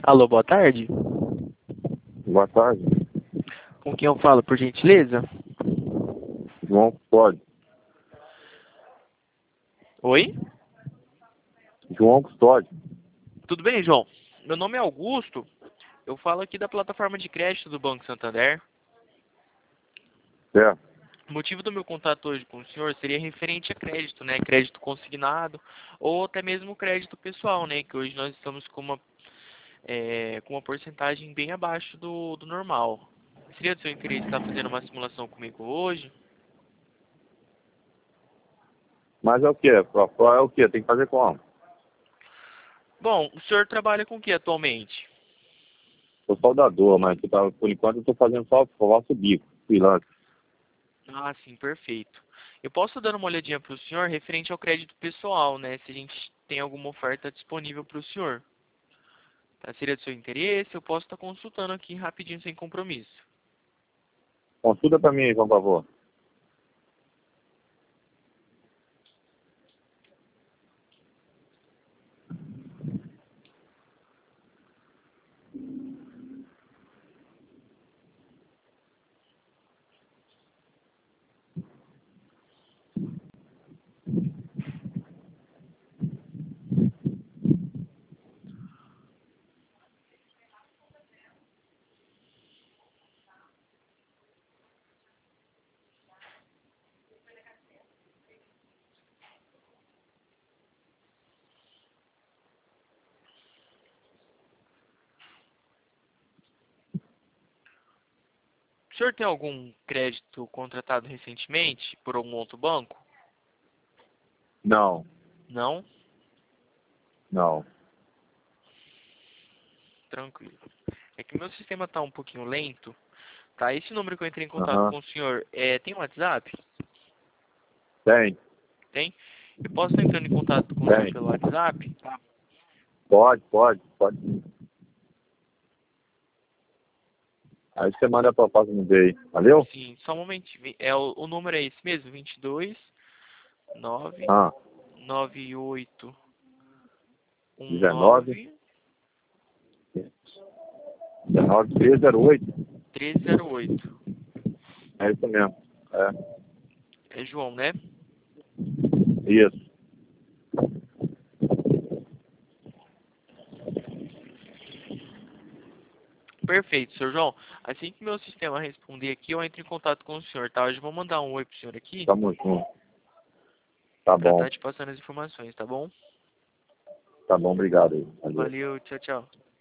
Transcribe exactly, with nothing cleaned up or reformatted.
Alô, boa tarde. Boa tarde. Com quem eu falo, por gentileza? João Custódio. Oi? João Custódio. Tudo bem, João? Meu nome é Augusto. Eu falo aqui da plataforma de crédito do Banco Santander. É. O motivo do meu contato hoje com o senhor seria referente a crédito, né? Crédito consignado ou até mesmo crédito pessoal, né? Que hoje nós estamos com uma, é, com uma porcentagem bem abaixo do, do normal. Seria do seu interesse estar fazendo uma simulação comigo hoje? Mas é o quê? Qual qual é o quê? Tem que fazer como? Bom, o senhor trabalha com o que atualmente? Sou soldador, mas eu tava- por enquanto eu tô fazendo só o nosso bico, freelance. Ah, sim, perfeito. Eu posso dar uma olhadinha para o senhor referente ao crédito pessoal, né? Se a gente tem alguma oferta disponível para o senhor. Tá? Seria do seu interesse? Eu posso estar consultando aqui rapidinho, sem compromisso. Consulta pra mim aí, por favor. O senhor tem algum crédito contratado recentemente por algum outro banco? Não, Não? não. Tranquilo. É que meu sistema está um pouquinho lento. Tá? Esse número que eu entrei em contato Aham. com o senhor, é, tem WhatsApp? Tem, Tem? Eu posso estar entrando em contato com o senhor tem. pelo WhatsApp? Pode, pode, pode. Aí você manda a proposta no D aí. Valeu? Sim, só um momentinho. É, o, o número é esse mesmo, vinte e dois, nove, Ah, nove oito um dezenove, nove dezenove, três zero oito. três zero oito. É isso mesmo. É, É João, né? isso. Perfeito, senhor João. Assim que meu sistema responder aqui, eu entro em contato com o senhor, tá? Eu já vou mandar um oi pro senhor aqui Tamo junto. Tá pra bom. estar te passando as informações, tá bom? Tá bom, obrigado aí. Valeu. Valeu, tchau, tchau.